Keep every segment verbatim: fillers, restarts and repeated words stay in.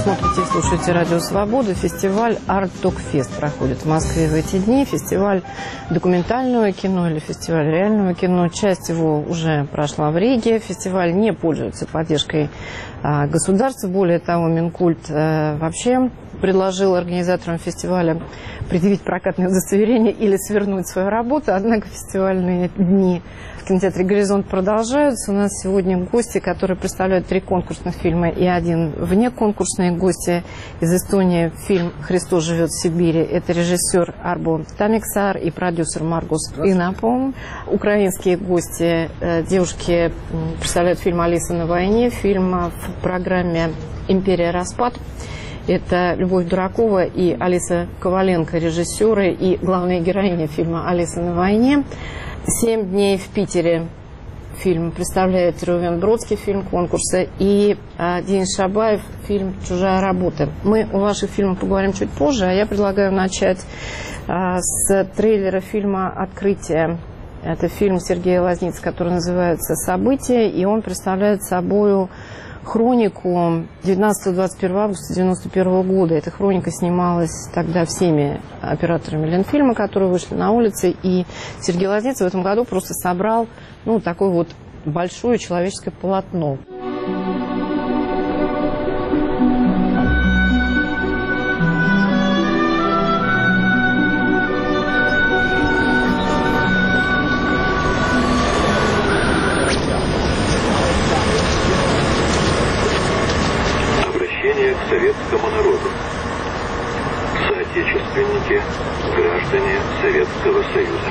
смотрите и слушаете Радио Свобода. Фестиваль Арт Док Фест проходит в Москве в эти дни. Фестиваль документального кино или фестиваль реального кино. Часть его уже прошла в Риге. Фестиваль не пользуется поддержкой а, государства. Более того, Минкульт а, вообще предложил организаторам фестиваля предъявить прокатное удостоверение или свернуть свою работу. Однако фестивальные дни в кинотеатре «Горизонт» продолжаются. У нас сегодня гости, которые представляют три конкурсных фильма и один внеконкурсные гости. Из Эстонии фильм «Христос живет в Сибири». Это режиссер Арбо Тамиксар и продюсер Маргус Инапом. Украинские гости, девушки, представляют фильм «Алиса на войне». Фильм в программе «Империя. Распад». Это Любовь Дуракова и Алиса Коваленко, режиссеры и главная героиня фильма «Алиса на войне». «Семь дней в Питере» фильм представляет Рувен Бродский, фильм конкурса, и а, Денис Шабаев, фильм «Чужая работа». Мы о ваших фильмах поговорим чуть позже, а я предлагаю начать а, с трейлера фильма «Открытие». Это фильм Сергея Лазницы, который называется «События», и он представляет собою хронику девятнадцатого-двадцать первого августа девяносто первого года. Эта хроника снималась тогда всеми операторами Ленфильма, которые вышли на улицы. И Сергей Лазница в этом году просто собрал, ну, такое вот большое человеческое полотно. К советскому народу. Соотечественники, граждане Советского Союза.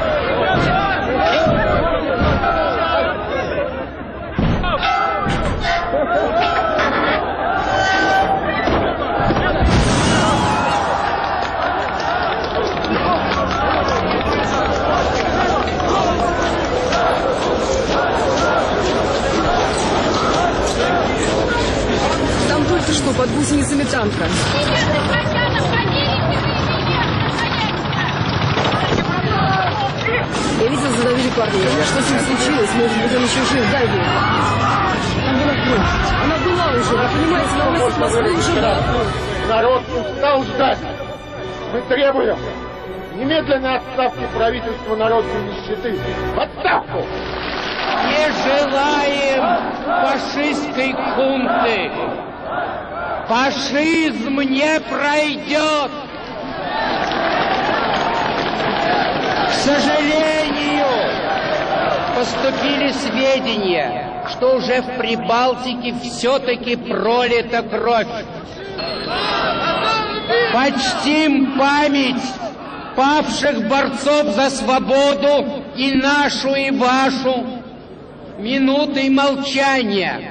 Что под гусеницами танка. Я видел, задавили парня. Что с ним случилось? Может быть, он еще жив. Дай ей. Там была кровь. Она была уже, вы понимаете, на улице Москвы уже была кровь. Народ устал ждать. Мы требуем немедленной отставки правительства народной нищеты. В отставку! Не желаем фашистской хунты. Фашизм не пройдет. К сожалению, поступили сведения, что уже в Прибалтике все-таки пролита кровь. Почтим память павших борцов за свободу и нашу, и вашу минутой молчания.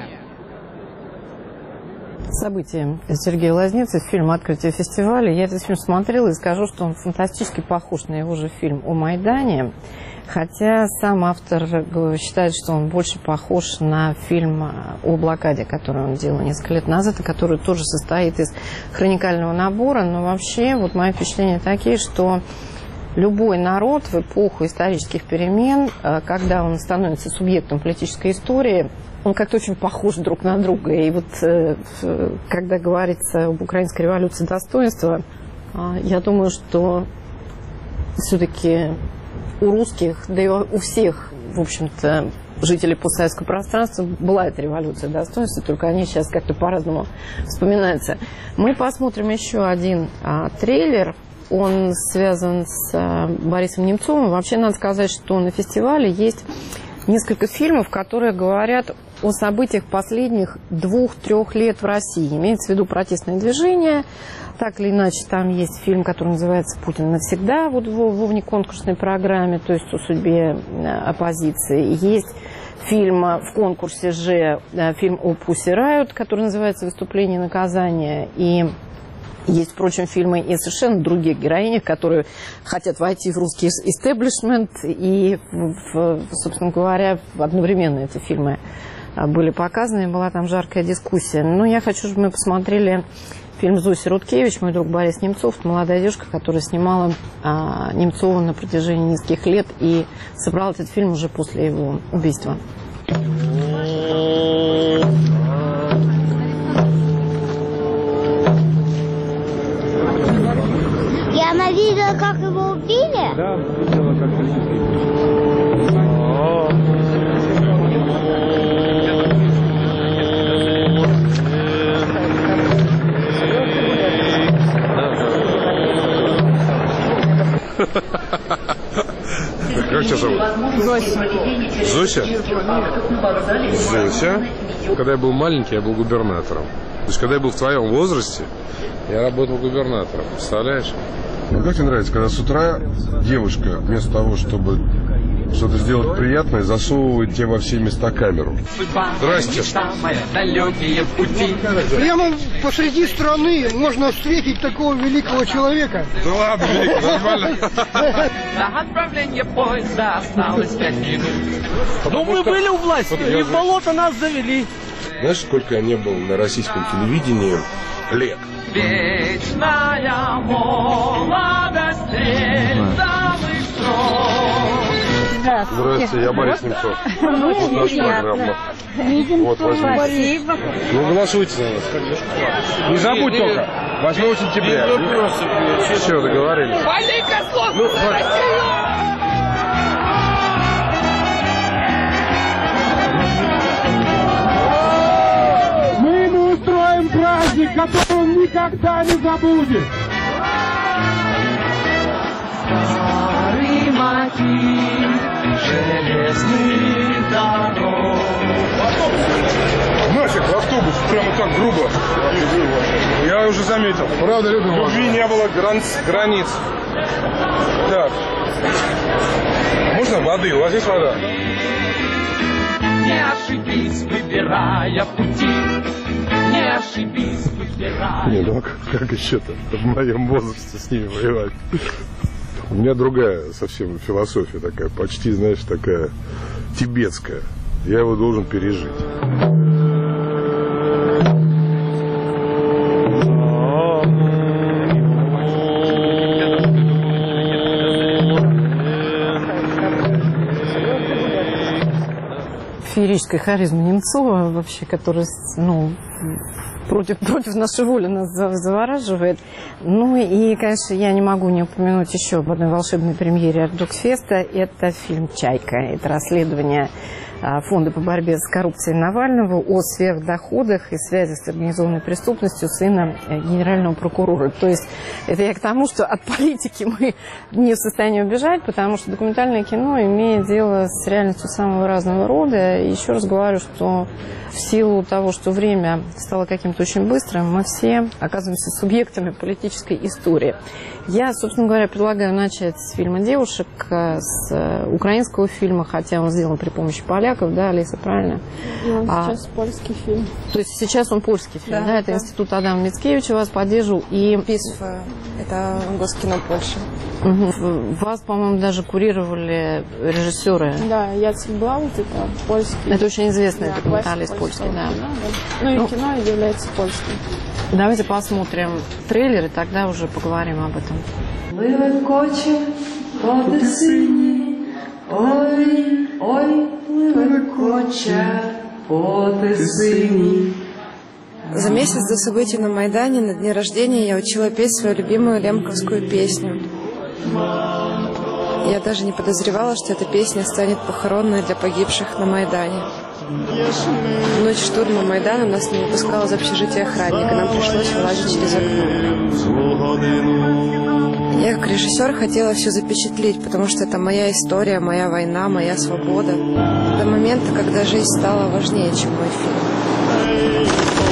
События Сергея Лазницы, фильм «Открытие фестиваля». Я этот фильм смотрела и скажу, что он фантастически похож на его же фильм о Майдане. Хотя сам автор считает, что он больше похож на фильм о блокаде, который он делал несколько лет назад, и который тоже состоит из хроникального набора. Но вообще, вот мои впечатления такие, что любой народ в эпоху исторических перемен, когда он становится субъектом политической истории, он как-то очень похож друг на друга. И вот когда говорится об украинской революции достоинства, я думаю, что все-таки у русских, да и у всех, в общем-то, жителей постсоветского пространства была эта революция достоинства, только они сейчас как-то по-разному вспоминаются. Мы посмотрим еще один а, трейлер. Он связан с а, Борисом Немцовым. Вообще, надо сказать, что на фестивале есть несколько фильмов, которые говорят о событиях последних двух-трех лет в России. Имеется в виду протестное движение. Так или иначе, там есть фильм, который называется «Путин навсегда», вот в, в внеконкурсной программе, то есть о судьбе оппозиции. Есть фильм в конкурсе же, фильм о Pussy Riot, который называется «Выступление и наказание». И есть, впрочем, фильмы и совершенно других героинях, которые хотят войти в русский истеблишмент. И, в, собственно говоря, одновременно эти фильмы были показаны, и была там жаркая дискуссия. Но я хочу, чтобы мы посмотрели фильм Зоси Рудкевич, мой друг Борис Немцов, молодая девушка, которая снимала а, Немцова на протяжении нескольких лет и собрала этот фильм уже после его убийства. видела, как его убили? Да, видела, как его убили. Как тебя зовут? Зося. Зося? Зося. Когда я был маленький, я был губернатором. То есть, когда я был в твоем возрасте, я работал губернатором. Представляешь? А как тебе нравится, когда с утра девушка вместо того, чтобы что-то сделать приятное, засовывает тебе во все места камеру? Здрасте. Прямо посреди страны можно встретить такого великого человека. Да ладно, великий, нормально. На отправление поезда осталось пять минут. Ну мы были у власти, и в болото нас завели. Знаешь, сколько я не был на российском телевидении лет? Вечная молодость самый срок. Здравствуйте, я Борис Немцов. Вот наша программа. Вот, возьмите. Ну, голосуйте за нас. Не забудь только. восьмого сентября. Все, договорились. Ну, Мы устроим праздник, который он никогда не забудет. Старый мотив железных дорог. нафиг в автобус, прямо так грубо. Я уже заметил. Правда, любви не было гран... границ. Так. Можно воды? У вас есть вода? Не ошибись, выбирая пути. Не ошибись, выбирая. Не, ну а как еще-то в моем возрасте с ними воевать? У меня другая совсем философия такая, почти, знаешь, такая тибетская. Я его должен пережить. Феерическая харизма Немцова, вообще, которая, ну, против, против нашей воли нас завораживает. Ну и, конечно, я не могу не упомянуть еще об одной волшебной премьере Артдокфеста. Это фильм «Чайка». Это расследование Фонда по борьбе с коррупцией Навального о сверхдоходах и связи с организованной преступностью сына генерального прокурора. То есть это я к тому, что от политики мы не в состоянии убежать, потому что документальное кино имеет дело с реальностью самого разного рода. И еще раз говорю, что в силу того, что время стало каким-то очень быстрым, мы все оказываемся субъектами политической истории. Я, собственно говоря, предлагаю начать с фильма «Девушек», с украинского фильма, хотя он сделан при помощи поляков, да, Алиса, правильно? Ну, а, сейчас польский фильм. То есть сейчас он польский фильм, да? Да, Это да. Институт Адама Мицкевича вас поддерживал. И... ПИСФ, это Госкино Польши. Угу. Вас, по-моему, даже курировали режиссеры. Да, Яцек Блаут, это польский. Это очень известный да, документалист польский, да. Да, да. Ну и ну, кино является польским. Давайте посмотрим трейлер, и тогда уже поговорим об этом. Пливе води сині, ой, ой, пливе коча, води сині. За месяц до событий на Майдане на дне рождения я учила петь свою любимую лемковскую песню. Я даже не подозревала, что эта песня станет похоронной для погибших на Майдане. В ночь штурма Майдана нас не выпускал из общежития охранник, и нам пришлось вылазить через окно. Я как режиссер хотела все запечатлеть, потому что это моя история, моя война, моя свобода. До момента, когда жизнь стала важнее, чем мой фильм.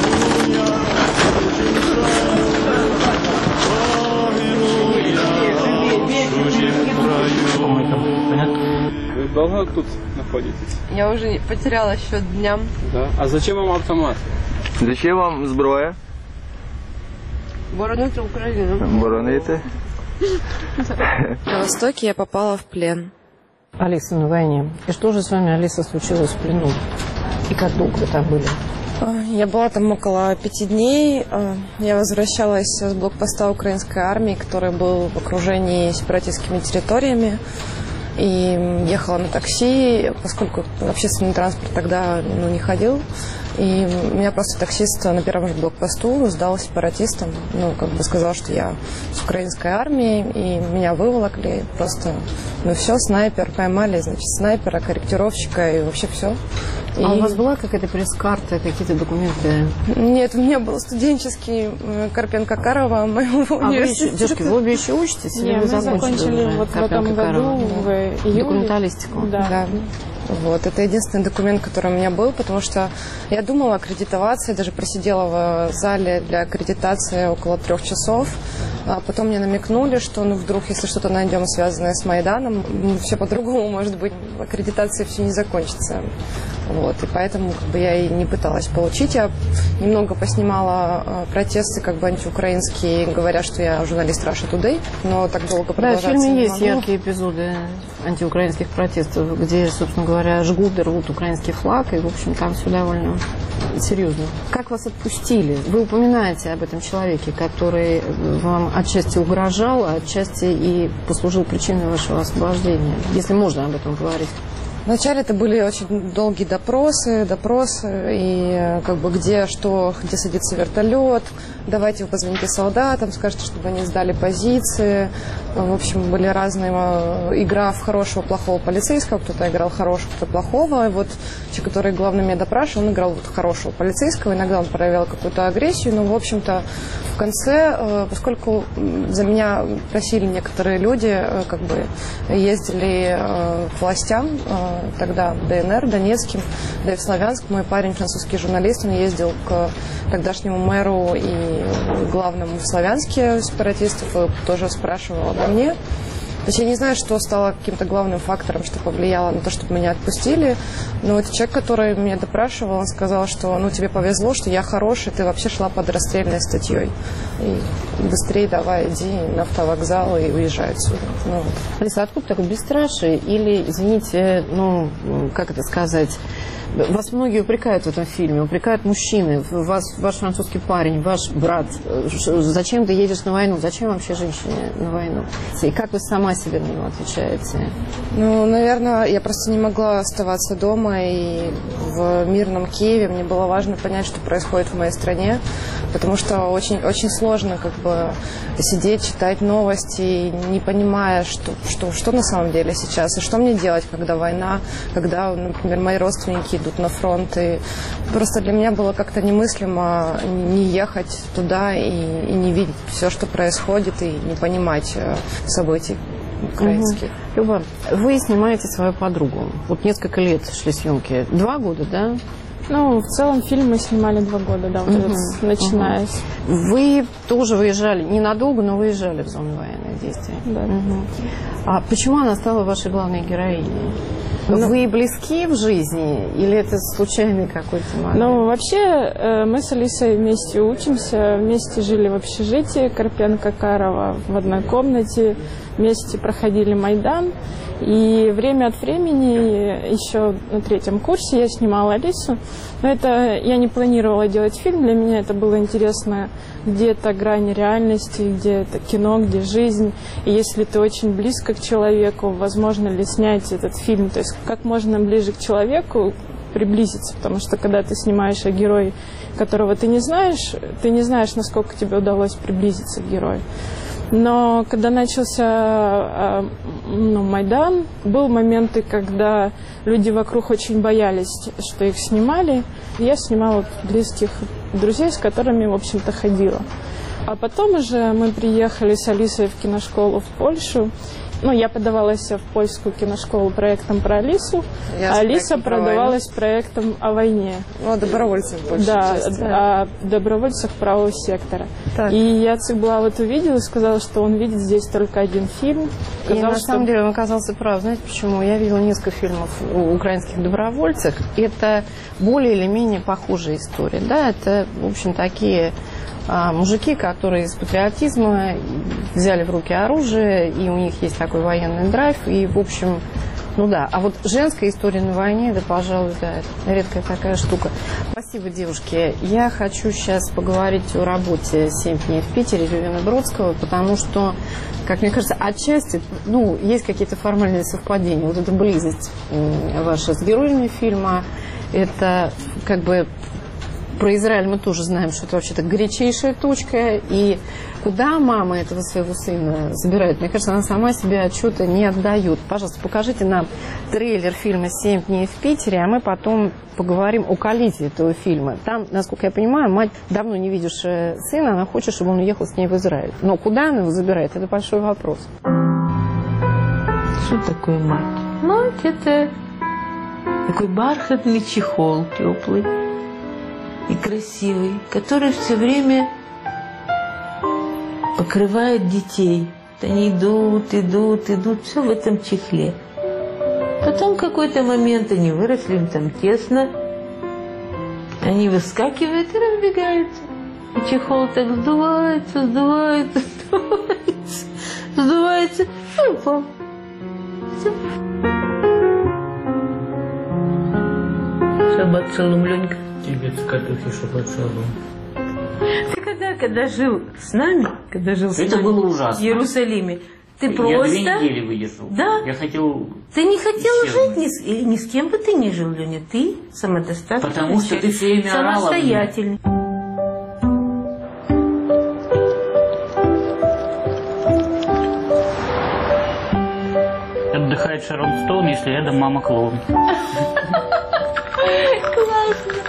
Вы долго тут находитесь? Я уже потеряла счет дням. Да. А зачем вам автомат? Зачем вам зброя? Боронити Украину. Боронити. На Востоке я попала в плен. Алиса на войне. И что же с вами, Алиса, случилось в плену? И как долго вы там были? Я была там около пяти дней. Я возвращалась с блокпоста украинской армии, который был в окружении сепаратистскими территориями. И ехала на такси, поскольку общественный транспорт тогда ну, не ходил. И меня просто таксист на первом же блокпосту сдал сепаратистам. Ну, как бы сказал, что я с украинской армии, и меня выволокли. Просто, ну все, снайпер, поймали, значит, снайпера, корректировщика и вообще все. И... А у вас была какая-то пресс-карта, какие-то документы? Нет, у меня был студенческий Карпенко-Карова моего а университета. Вы еще, девушки, вы обе еще учитесь? Нет, мы закончили уже вот в этом году, в июле. Документалистику? Да. да. Вот, это единственный документ, который у меня был, потому что я думала о аккредитации, даже просидела в зале для аккредитации около трех часов. А потом мне намекнули, что ну вдруг, если что-то найдем, связанное с Майданом, все по-другому, может быть, аккредитация все не закончится. Вот, и поэтому как бы, я и не пыталась получить. Я немного поснимала э, протесты как бы антиукраинские, говоря, что я журналист Russia Today, но так долго продолжаться не могу. Да, в фильме есть могу. яркие эпизоды антиукраинских протестов, где, собственно говоря, жгут и рвут украинский флаг, и, в общем, там все довольно серьезно. Как вас отпустили? Вы упоминаете об этом человеке, который вам отчасти угрожал, а отчасти и послужил причиной вашего освобождения, если можно об этом говорить. Вначале это были очень долгие допросы, допросы, и как бы где что, где садится вертолет, давайте вы позвоните солдатам, скажите, чтобы они сдали позиции. В общем, были разные, игра в хорошего, плохого полицейского, кто-то играл хорошего, кто-то плохого. И вот человек, который главный меня допрашивал, он играл вот хорошего полицейского, иногда он проявлял какую-то агрессию, но, в общем-то, в конце, поскольку за меня просили некоторые люди, как бы ездили к властям, тогда в ДНР, Донецким, да и в Славянск. Мой парень, французский журналист, он ездил к тогдашнему мэру и главному в Славянске сепаратистов, и тоже спрашивал обо мне. То есть я не знаю, что стало каким-то главным фактором, что повлияло на то, чтобы меня отпустили. Но вот человек, который меня допрашивал, он сказал, что ну тебе повезло, что я хороший, ты вообще шла под расстрельной статьей. И быстрее давай, иди на автовокзал и уезжай отсюда. Ну, вот. Алиса, откуда такое бесстрашие? Или, извините, ну, как это сказать... Вас многие упрекают в этом фильме, упрекают мужчины, вас, ваш французский парень, ваш брат. Зачем ты едешь на войну? Зачем вообще женщине на войну? И как вы сама себе на него отвечаете? Ну, наверное, я просто не могла оставаться дома, и в мирном Киеве мне было важно понять, что происходит в моей стране, потому что очень, очень сложно как бы сидеть, читать новости, не понимая, что, что, что на самом деле сейчас, и что мне делать, когда война, когда, например, мои родственники идут на фронт. И просто для меня было как-то немыслимо не ехать туда и, и не видеть все, что происходит, и не понимать событий украинских. Угу. Люба, вы снимаете свою подругу. Вот несколько лет шли съемки. Два года, да? Ну, в целом фильм мы снимали два года, да, вот угу. начиная. Угу. Вы тоже выезжали, ненадолго, но выезжали в зону военных действий. Да. Угу. А почему она стала вашей главной героиней? Ну, вы близки в жизни или это случайный какой-то момент? Ну, вообще, мы с Алисой вместе учимся, вместе жили в общежитии Карпенко-Карова в одной комнате, вместе проходили Майдан. И время от времени, еще на третьем курсе, я снимала Алису. Но это я не планировала делать фильм. Для меня это было интересно, где это грань реальности, где это кино, где жизнь. И если ты очень близко к человеку, возможно ли снять этот фильм? То есть как можно ближе к человеку приблизиться. Потому что когда ты снимаешь о герое, которого ты не знаешь, ты не знаешь, насколько тебе удалось приблизиться к герою. Но когда начался ну, Майдан, был моменты, когда люди вокруг очень боялись, что их снимали. Я снимала близких друзей, с которыми, в общем-то, ходила. А потом уже мы приехали с Алисой в киношколу в Польшу. Ну, я подавалась в польскую киношколу проектом про Алису, я а Алиса продавалась проектом о войне. Ну, о добровольцах больше. Да, о добровольцах правого сектора. Так. И Яцек Блават увидел и сказал, что он видит здесь только один фильм. Сказал, и на что... самом деле он оказался прав. Знаете почему? Я видела несколько фильмов о украинских добровольцах. Это более или менее похожая история. Да, это, в общем, такие... А мужики, которые из патриотизма взяли в руки оружие, и у них есть такой военный драйв, и, в общем, ну да. А вот женская история на войне, да, пожалуй, да, это редкая такая штука. Спасибо, девушки. Я хочу сейчас поговорить о работе «Семь дней в Питере» Левина Бродского, потому что, как мне кажется, отчасти, ну, есть какие-то формальные совпадения. Вот эта близость ваша с героями фильма, это как бы Про Израиль мы тоже знаем, что это вообще-то горячейшая точка. И куда мама этого своего сына забирает? Мне кажется, она сама себе отчета не отдает. Пожалуйста, покажите нам трейлер фильма «Семь дней в Питере», а мы потом поговорим о коллизии этого фильма. Там, насколько я понимаю, мать, давно не видевшая сына, она хочет, чтобы он уехал с ней в Израиль. Но куда она его забирает, это большой вопрос. Что такое мать? Мать – это такой бархатный чехол теплый и красивый, который все время покрывает детей. Они идут, идут, идут, все в этом чехле. Потом в какой-то момент они выросли, им там тесно, они выскакивают и разбегаются. И чехол так сдувается, сдувается, сдувается, сдувается, и упал. Все. Шаббат шалом, Ленька. Тебе картохи шаббат шалом. Ты когда, когда жил с нами, когда жил с Это нами было ужасно. в Иерусалиме, ты Я просто... две недели выдержал. Да? Я хотел... Ты не хотел исчезнуть. жить ни с, или ни с кем бы ты не жил, Леня. Ты самодостаточный. Потому что ты все время орала мне. Самостоятельный. Отдыхает Шарон Стоун, если рядом мама клоун. Классно.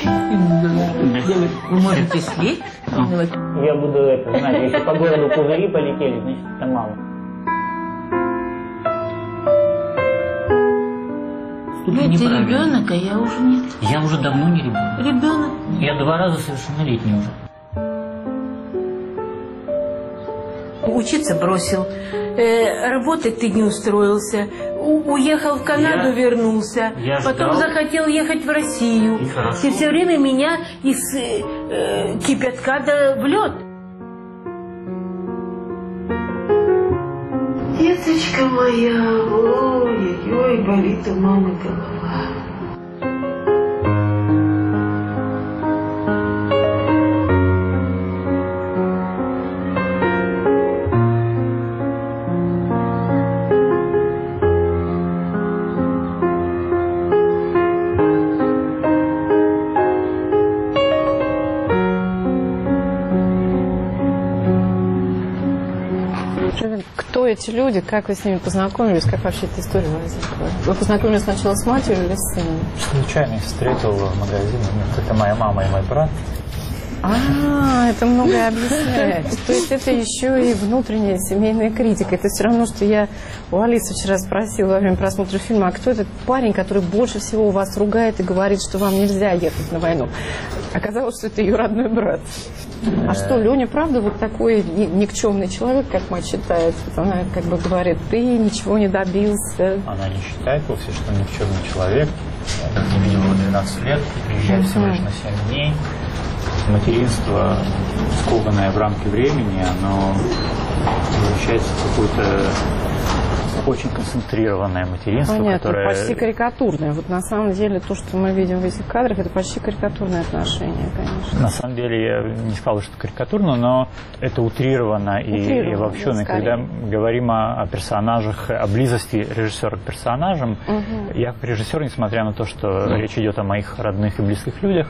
Вы можете слить? Я буду это, знаете, если по городу пузыри полетели, значит, это мама. Ну, ты ребенок, а я уже нет. Я уже давно не ребенок. Ребенок. Я два раза совершеннолетний уже. Учиться бросил, э, работать ты не устроился, у, уехал в Канаду, я, вернулся, я потом ждал. захотел ехать в Россию. И хорошо. Ты все время меня из э, э, кипятка да в лед. Деточка моя, ой-ой-ой, болит у мамы голова. Кто эти люди, как вы с ними познакомились, как вообще эта история возникла? Вы познакомились сначала с матерью или с сыном? Случайно их встретил в магазине. Это моя мама и мой брат. А, это многое объясняет. То есть это еще и внутренняя семейная критика. Это все равно, что я у Алисы вчера спросила во время просмотра фильма, а кто этот парень, который больше всего вас ругает и говорит, что вам нельзя ехать на войну? Оказалось, что это ее родной брат. А что, Леня, правда, вот такой никчемный человек, как мать считает? Она как бы говорит, ты ничего не добился. Она не считает вовсе, что он никчемный человек. Я не видел его двенадцать лет, приезжает всего лишь на семь дней. Материнство, скованное в рамки времени, оно превращается в какое-то очень концентрированное материнство, Понятно, которое... почти карикатурное. Вот на самом деле то, что мы видим в этих кадрах, это почти карикатурное отношение, конечно. На самом деле я не сказал, что карикатурно, но это утрировано и, и обобщенно. Да, когда говорим о, о персонажах, о близости режиссера к персонажам, угу. Я как режиссер, несмотря на то, что угу. речь идет о моих родных и близких людях,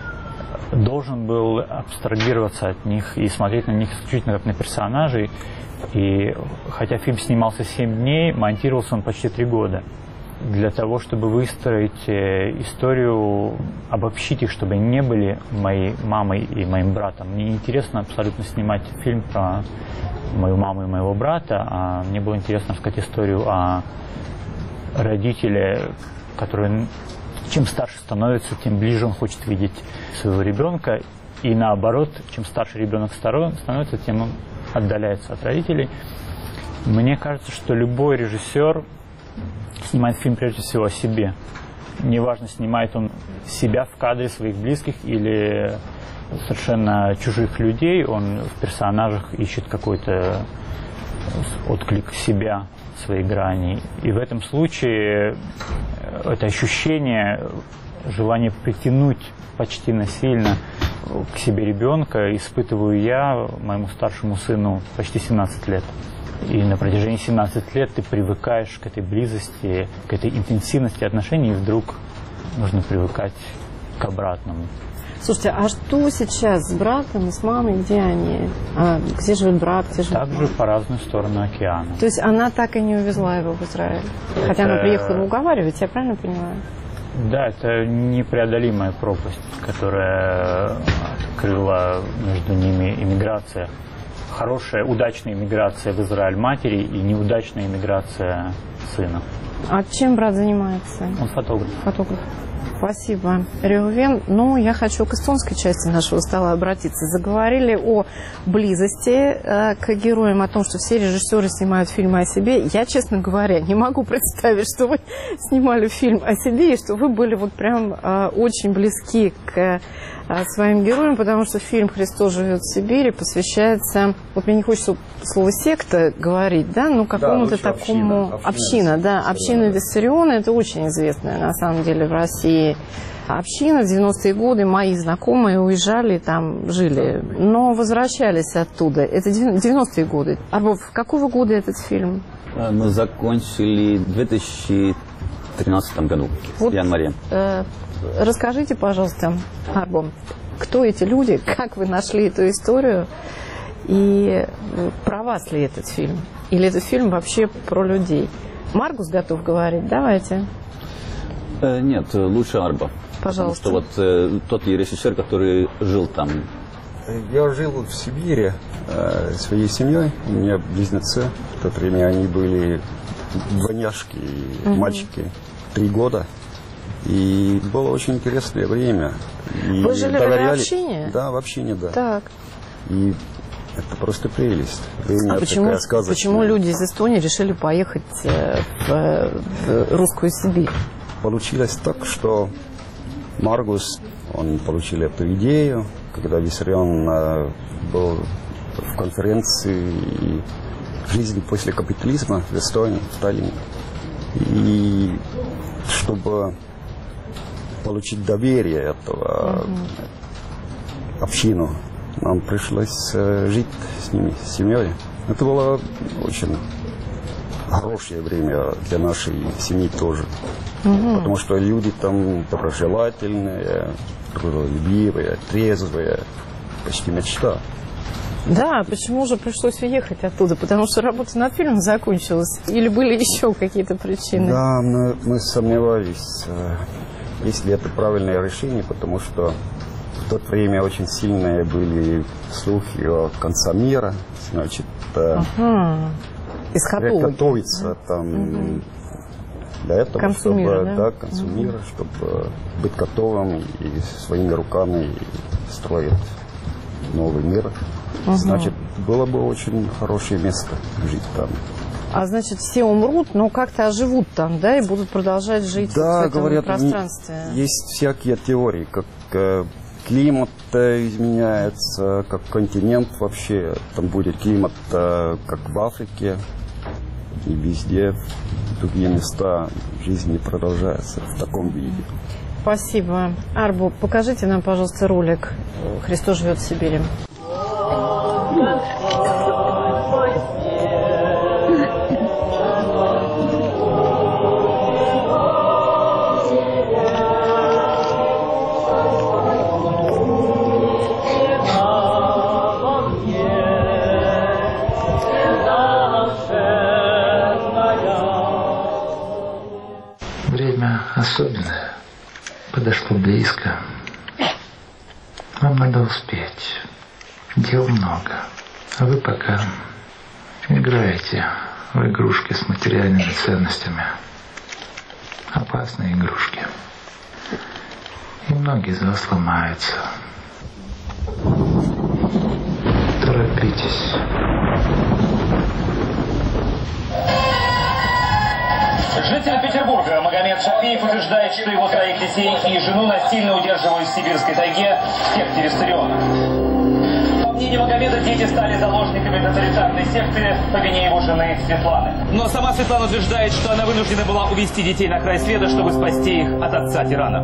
должен был абстрагироваться от них и смотреть на них исключительно как на персонажей. И хотя фильм снимался семь дней, монтировался он почти три года. Для того, чтобы выстроить историю, обобщить их, чтобы они не были моей мамой и моим братом. Мне интересно абсолютно снимать фильм про мою маму и моего брата, а мне было интересно рассказать историю о родителе, который чем старше становится, тем ближе он хочет видеть своего ребенка. И наоборот, чем старше ребенок становится, тем он отдаляется от родителей. Мне кажется, что любой режиссер снимает фильм прежде всего о себе. Неважно, снимает он себя в кадре, своих близких или совершенно чужих людей, он в персонажах ищет какой-то отклик себя, своей грани. И в этом случае это ощущение, желание притянуть почти насильно к себе ребенка испытываю я моему старшему сыну почти семнадцать лет. И на протяжении семнадцати лет ты привыкаешь к этой близости, к этой интенсивности отношений, и вдруг нужно привыкать к обратному. Слушайте, а что сейчас с братом и с мамой? Где они? А где живет брат? Где живет Также мама? по разную сторону океана. То есть она так и не увезла его в Израиль? Хотя Это... она приехала его уговаривать, я правильно понимаю? Да, это непреодолимая пропасть, которая открыла между ними иммиграция. Хорошая, удачная иммиграция в Израиль матери и неудачная иммиграция сына. А чем брат занимается? Он фотограф. Фотограф. Спасибо, Реувен. Ну, я хочу к эстонской части нашего стола обратиться. Заговорили о близости э, к героям, о том, что все режиссеры снимают фильмы о себе. Я, честно говоря, не могу представить, что вы снимали фильм о себе, и что вы были вот прям э, очень близки к э, своим героям, потому что фильм «Христос живет в Сибири» посвящается, вот мне не хочется слово «секта» говорить, да, ну какому-то да, такому... Община, община, община да, община Виссариона, это очень известная, на самом деле, в России община. В девяностые годы мои знакомые уезжали, там жили, но возвращались оттуда. Это девяностые годы. Арбов, какого года этот фильм? Мы закончили в две тысячи тринадцатом году, вот, в январе. Э, расскажите, пожалуйста, Арбо, кто эти люди, как вы нашли эту историю, и про вас ли этот фильм? Или этот фильм вообще про людей? Маргус готов говорить, давайте. Э, нет, лучше Арбо. Пожалуйста. Потому что вот э, тот режиссер, который жил там. Я жил в Сибири э, своей семьей. У меня близнецы. В то время они были двойняшки, угу. мальчики, три года. И было очень интересное время. И вы жили доверяли... в общине? Да, в общине, да. Так. И это просто прелесть. Время а почему, почему люди из Эстонии решили поехать в, в русскую Сибирь? Получилось так, что Маргус, он получил эту идею, когда Виссарион был в конференции «Жизнь после капитализма» в Эстонии, в Таллине. И чтобы получить доверие этого mm-hmm. общину, нам пришлось жить с ними, с семьей. Это было очень хорошее время для нашей семьи тоже. Угу. Потому что люди там доброжелательные, трудолюбивые, трезвые, почти мечта. Да, почему же пришлось уехать оттуда? Потому что работа над фильмом закончилась? Или были еще какие-то причины? Да, мы, мы сомневались, если это правильное решение, потому что в то время очень сильные были слухи о конце мира, значит, ага. готовиться там угу. для этого, концу чтобы мира, да? Да, к концу угу. мира, чтобы быть готовым и своими руками строить новый мир. Угу. Значит, было бы очень хорошее место жить там. А значит, все умрут, но как-то оживут там, да, и будут продолжать жить да, вот в этом говорят, пространстве? Есть всякие теории, как климат изменяется, как континент вообще. Там будет климат, как в Африке, и везде, в другие места жизнь не продолжается в таком виде. Спасибо. Арбо, покажите нам, пожалуйста, ролик «Христос живет в Сибири». Время особенное, подошло близко. Вам надо успеть. Дел много. А вы пока играете в игрушки с материальными ценностями. Опасные игрушки. И многие из вас ломаются. Торопитесь. Житель Петербурга Магомед Шафиев утверждает, что его троих детей и жену насильно удерживают в сибирской тайге в секте Виссариона. По мнению Магомеда, дети стали заложниками тоталитарной секты по вине его жены Светланы. Но сама Светлана утверждает, что она вынуждена была увезти детей на край света, чтобы спасти их от отца-тирана.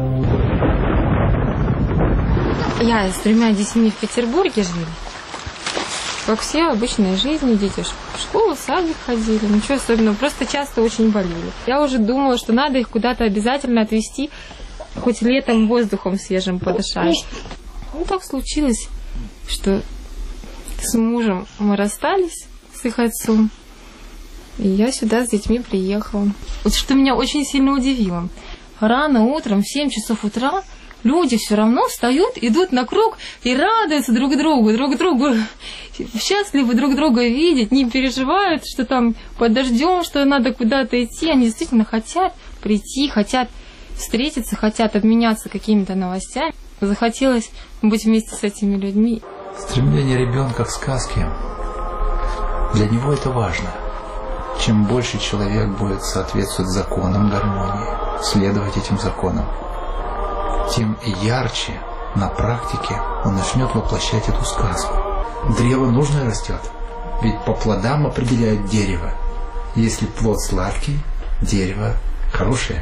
Я с тремя детьми в Петербурге жила. Как все, обычная жизнь, дети в школу, в садик ходили, ничего особенного, просто часто очень болели. Я уже думала, что надо их куда-то обязательно отвезти, хоть летом воздухом свежим подышать. Ну, так случилось, что с мужем мы расстались, с их отцом, и я сюда с детьми приехала. Вот что меня очень сильно удивило. Рано утром, в семь часов утра, люди все равно встают, идут на круг и радуются друг другу, друг другу, счастливы друг друга видеть, не переживают, что там под дождем, что надо куда-то идти. Они действительно хотят прийти, хотят встретиться, хотят обменяться какими-то новостями. Захотелось быть вместе с этими людьми. Стремление ребенка к сказке, для него это важно. Чем больше человек будет соответствовать законам гармонии, следовать этим законам, тем ярче на практике он начнет воплощать эту сказку. Древо нужное растет, ведь по плодам определяют дерево. Если плод сладкий, дерево хорошее.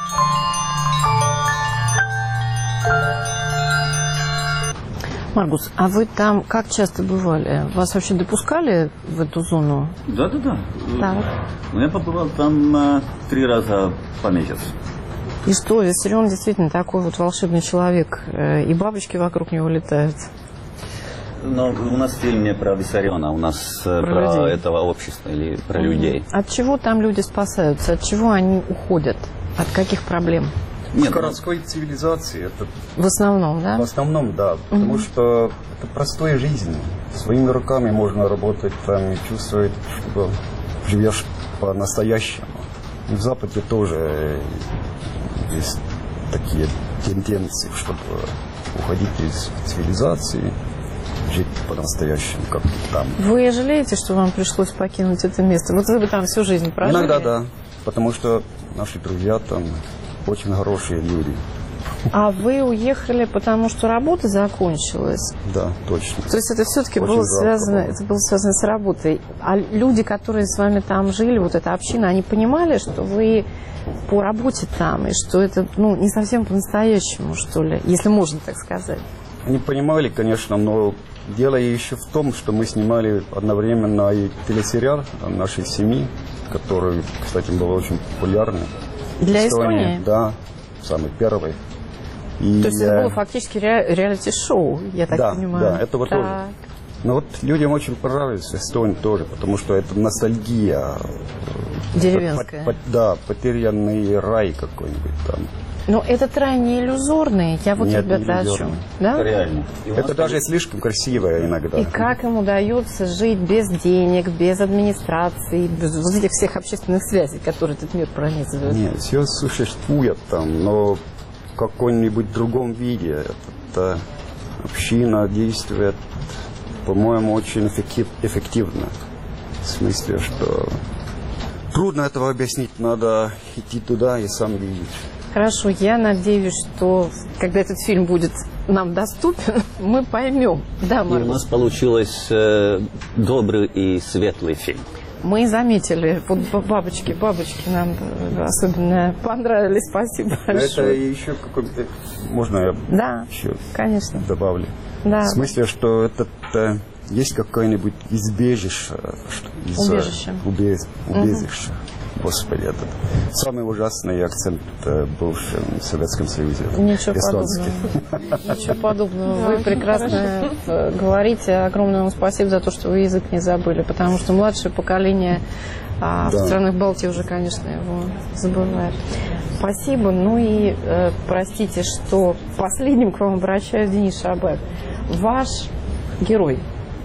Маргус, а вы там как часто бывали? Вас вообще допускали в эту зону? Да, да, да. Так. Ну, я побывал там а, три раза по месяцу. И что, Виссарион действительно такой вот волшебный человек, и бабочки вокруг него летают? Но у нас фильм не про Виссариона, у нас про, про этого общества или про mm-hmm. людей. От чего там люди спасаются? От чего они уходят? От каких проблем? Нет, городской цивилизации это в основном, да? В основном, да, потому mm-hmm. что это простая жизнь. Своими руками можно работать там и чувствовать, что живешь по-настоящему. И в Западе тоже есть такие тенденции, чтобы уходить из цивилизации, жить по-настоящему, как там. Вы жалеете, что вам пришлось покинуть это место? Вот вы бы там всю жизнь прожили? Иногда да, потому что наши друзья там очень хорошие люди. А вы уехали, потому что работа закончилась? Да, точно. То есть это все-таки было связано, это было связано с работой. А люди, которые с вами там жили, вот эта община, они понимали, что вы по работе там, и что это, ну, не совсем по-настоящему, что ли, если можно так сказать? Они понимали, конечно, но дело еще в том, что мы снимали одновременно и телесериал нашей семьи, который, кстати, был очень популярный. Для Эстонии? Эстонии? Да, самый первый. И то есть это было фактически ре- реалити-шоу, я так да, понимаю. Да, этого так. тоже. Но вот людям очень понравилась Эстония тоже, потому что это ностальгия. Деревенская. По, по, да, потерянный рай какой-нибудь там. Но этот рай не иллюзорный, я вот, Нет, ребята, о чем? Да? Это реально. Это даже слишком красивое иногда. И как им удается жить без денег, без администрации, без вот этих всех общественных связей, которые этот мир пронизывает? Нет, все существует там, но в каком-нибудь другом виде. Это община действует, по-моему, очень эффективно. В смысле, что трудно этого объяснить, надо идти туда и сам видеть. Хорошо, я надеюсь, что когда этот фильм будет нам доступен, мы поймем. Да, и у нас получилось э, добрый и светлый фильм. Мы заметили, вот бабочки, бабочки нам особенно понравились, спасибо большое. Это еще какой-то, можно я да, еще конечно. добавлю? Да. В смысле, что это э, есть какое-нибудь избежище. Из, убежище. Убе, убежище. Угу. Господи, это самый ужасный акцент э, был в Советском Союзе. Ничего подобного. Ничего подобного. Вы прекрасно говорите. Огромное вам спасибо за то, что вы язык не забыли, потому что младшее поколение а, в странах Балтии уже, конечно, его забывает. Спасибо. Ну и э, простите, что последним к вам обращаюсь, Денис Шабаев. Ваш герой.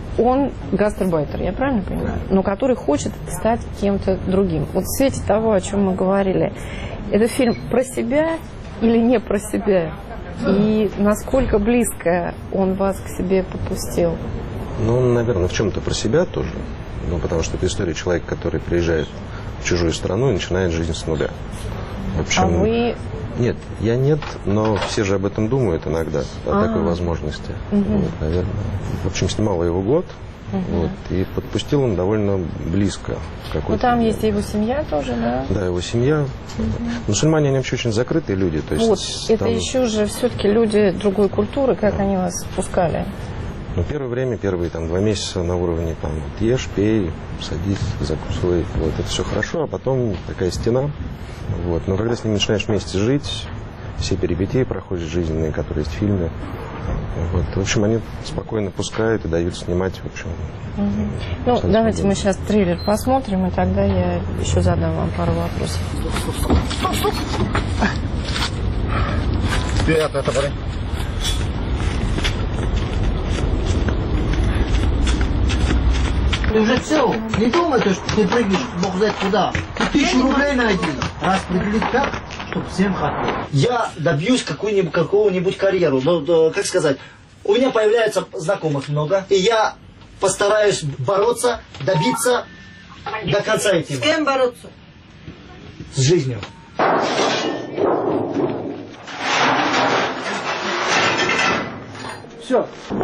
Он гастарбайтер, я правильно понимаю? Но который хочет стать кем-то другим. Вот в свете того, о чем мы говорили, это фильм про себя или не про себя? И насколько близко он вас к себе подпустил? Ну, наверное, в чем-то про себя тоже. Ну, потому что это история человека, который приезжает в чужую страну и начинает жизнь с нуля. В общем, а вы... Нет, я нет, но все же об этом думают иногда, о А-а-а. такой возможности. Угу. Вот, наверное. В общем, снимал его год, угу. вот, и подпустил он довольно близко. Ну, там есть и его семья тоже, да? Да, его семья. Угу. Мусульмане, они вообще очень закрытые люди. То есть, вот, там... это еще же все-таки люди другой культуры, как да. они вас пускали? Ну, первое время, первые там два месяца на уровне там вот, ешь, пей, садись, закусывай. Вот, это все хорошо, а потом такая стена. Вот. Но когда с ним начинаешь вместе жить, все перипетии проходят жизненные, которые есть в фильме, Вот. В общем, они спокойно пускают и дают снимать, в общем. Угу. Ну, давайте мы сейчас трейлер посмотрим, и тогда я еще задам вам пару вопросов. Стоп, стоп! Вперед, это парень. Ты уже все, не думай, что ты прыгнешь, бог знает куда. Ты тысячу рублей найди, распределить как, чтобы всем хватило. Я добьюсь какую-нибудь, какого-нибудь карьеру, ну, как сказать, у меня появляется знакомых много, и я постараюсь бороться, добиться до конца этим. С кем бороться? С жизнью. Все.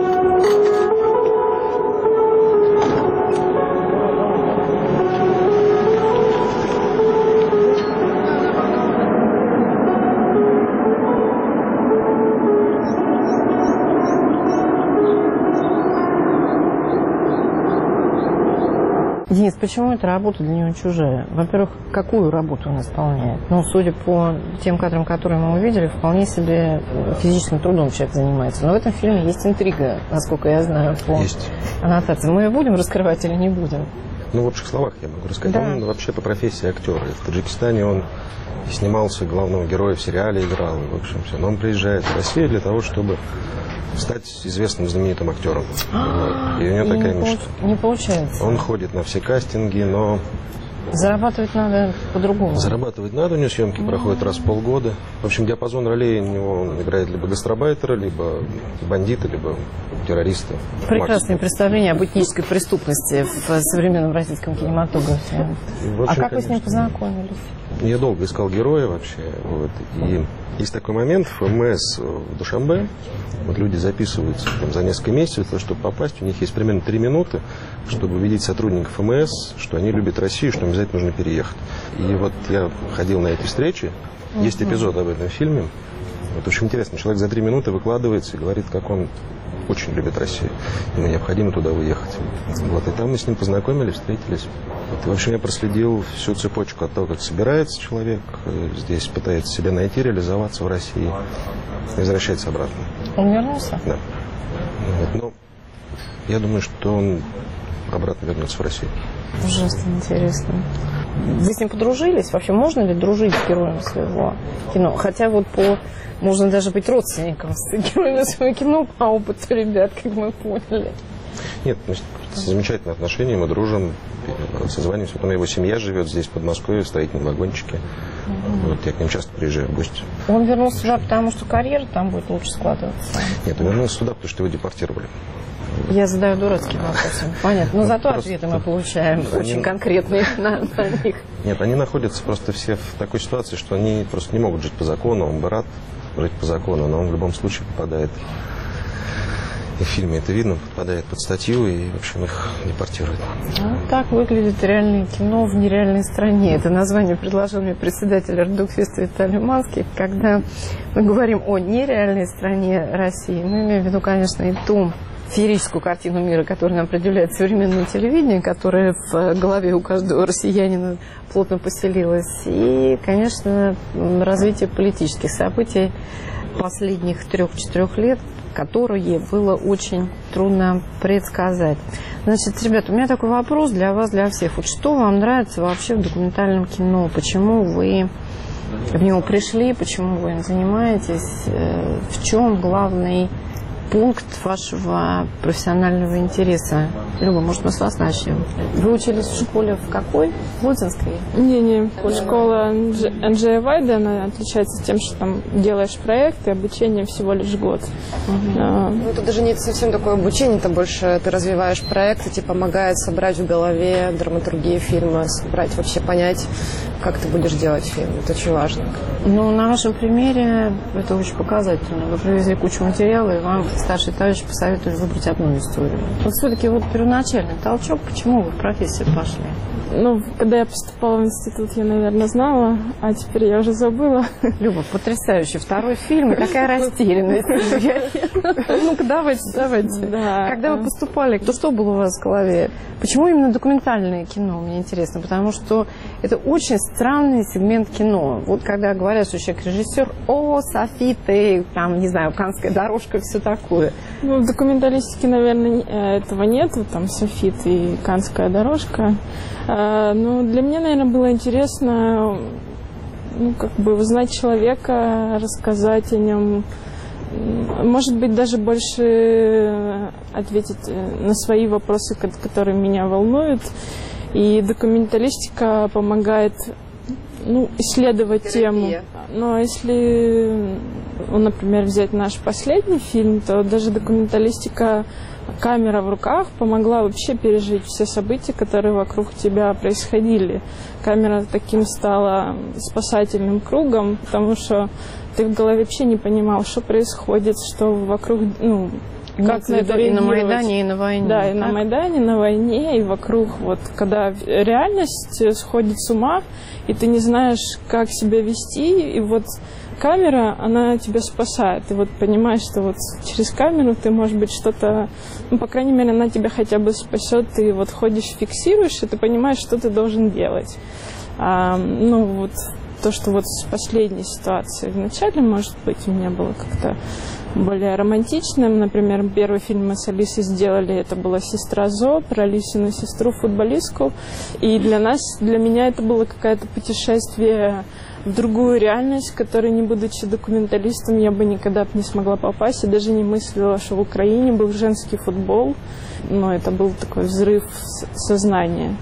Денис, почему эта работа для него чужая? Во-первых, какую работу он исполняет? Ну, судя по тем кадрам, которые мы увидели, вполне себе физическим трудом человек занимается. Но в этом фильме есть интрига, насколько я знаю, по есть. аннотации. Мы ее будем раскрывать или не будем? Ну, в общих словах я могу рассказать. Да. Он вообще по профессии актер. И в Таджикистане он снимался, главного героя в сериале играл. В общем, все. Но он приезжает в Россию для того, чтобы стать известным, знаменитым актером. И у него И такая не мечта. Получ... Не получается. Он ходит на все кастинги, но... Зарабатывать надо по-другому. Зарабатывать надо, у него съемки mm-hmm. проходят раз в полгода. В общем, диапазон ролей у него, он играет либо гастрабайтера, либо бандита, либо террориста. Прекрасное Максимум. Представление об этнической преступности в современном российском кинематографе. В общем, а как конечно, вы с ним познакомились? Я долго искал героя вообще. Вот, и есть такой момент в ФМС в Душанбе. Вот люди записываются там, за несколько месяцев, чтобы попасть. У них есть примерно три минуты, чтобы убедить сотрудников ФМС, что они любят Россию, что им обязательно нужно переехать. И вот я ходил на эти встречи. Есть эпизод об этом фильме. Вот очень интересно. Человек за три минуты выкладывается и говорит, как он очень любит Россию. Ему необходимо туда уехать. Вот, и там мы с ним познакомились, встретились. Вот, и, в общем, я проследил всю цепочку от того, как собирается человек, здесь пытается себя найти, реализоваться в России, и возвращается обратно. Он вернулся? Да. Вот, но я думаю, что он обратно вернется в Россию. Ужасно интересно. Вы с ним подружились? Вообще можно ли дружить с героем своего кино? Хотя вот по... Можно даже быть родственником с героями своего кино по опыту ребят, как мы поняли. Нет, значит, замечательные отношения, мы дружим, созваниваемся. Потом его семья живет здесь, в Подмосковье, в строительном вагончике. Mm-hmm. Вот, я к ним часто приезжаю в гости. Он вернулся сюда, потому что карьера там будет лучше складываться? Нет, он вернулся сюда, потому что его депортировали. Я задаю дурацкие вопросы. Понятно. Но зато просто... ответы мы получаем они... очень конкретные на, на них. Нет, они находятся просто все в такой ситуации, что они просто не могут жить по закону. Он бы рад жить по закону, но он в любом случае попадает, и в фильме это видно, попадает под статью, и, в общем, их депортируют. Вот так выглядит реальное кино в нереальной стране. Это название предложил мне председатель Ардукфеста Виталий Манский. Когда мы говорим о нереальной стране России, мы имеем в виду, конечно, и ту феерическую картину мира, которую нам предъявляет современное телевидение, которая в голове у каждого россиянина плотно поселилась, и, конечно, развитие политических событий последних трех-четырех лет, которые было очень трудно предсказать. Значит, ребята, у меня такой вопрос для вас, для всех. Вот что вам нравится вообще в документальном кино? Почему вы в него пришли? Почему вы им занимаетесь? В чем главный пункт вашего профессионального интереса? Люба, может, мы с вас начнем? Вы учились в школе в какой? В Лодзинской? Не-не, школа эн джей Вайда, она отличается тем, что там делаешь проект, и обучение всего лишь год. Угу. А... Ну, это даже не совсем такое обучение, это больше ты развиваешь проект, и тебе помогает собрать в голове драматургию фильма, собрать, вообще понять, как ты будешь делать фильм. Это очень важно. Ну, на вашем примере это очень показательно. Вы привезли кучу материала, и вам старший товарищ посоветует выбрать одну историю. Вот все-таки вот первоначальный толчок, почему вы в профессию пошли? Ну, когда я поступала в институт, я, наверное, знала, а теперь я уже забыла. Люба, потрясающий второй фильм, и такая растерянность. Ну-ка, давайте, давайте. Когда вы поступали, то что было у вас в голове? Почему именно документальное кино, мне интересно? Потому что это очень странный сегмент кино. Вот когда говорят, что человек режиссер, о, софиты, там, не знаю, канская дорожка, все такое. такое? Ну, в документалистике, наверное, этого нет. Там «Софит» и «Канская дорожка». Но для меня, наверное, было интересно, ну, как бы узнать человека, рассказать о нем. Может быть, даже больше ответить на свои вопросы, которые меня волнуют. И документалистика помогает, ну, исследовать Терапия. тему. Но если, ну, например, взять наш последний фильм, то даже документалистика, камера в руках помогла вообще пережить все события, которые вокруг тебя происходили. Камера таким стала спасательным кругом, потому что ты в голове вообще не понимал, что происходит, что вокруг, ну, как на это и на реагировать. Майдане, и на войне. Да, и так? на Майдане, на войне, и вокруг. Вот, когда реальность сходит с ума, и ты не знаешь, как себя вести, и вот камера, она тебя спасает. И вот понимаешь, что вот через камеру ты, может быть, что-то, ну, по крайней мере, она тебя хотя бы спасет. Ты вот ходишь, фиксируешь, и ты понимаешь, что ты должен делать. А, ну, вот то, что вот с последней ситуации вначале, может быть, у меня было как-то более романтичным. Например, первый фильм мы с Алисой сделали, это была «Сестра Зо», про Алисину сестру-футболистку. И для нас, для меня это было какое-то путешествие в другую реальность, в которой, не будучи документалистом, я бы никогда не смогла попасть. Я даже не мыслила, что в Украине был женский футбол. Но это был такой взрыв сознания.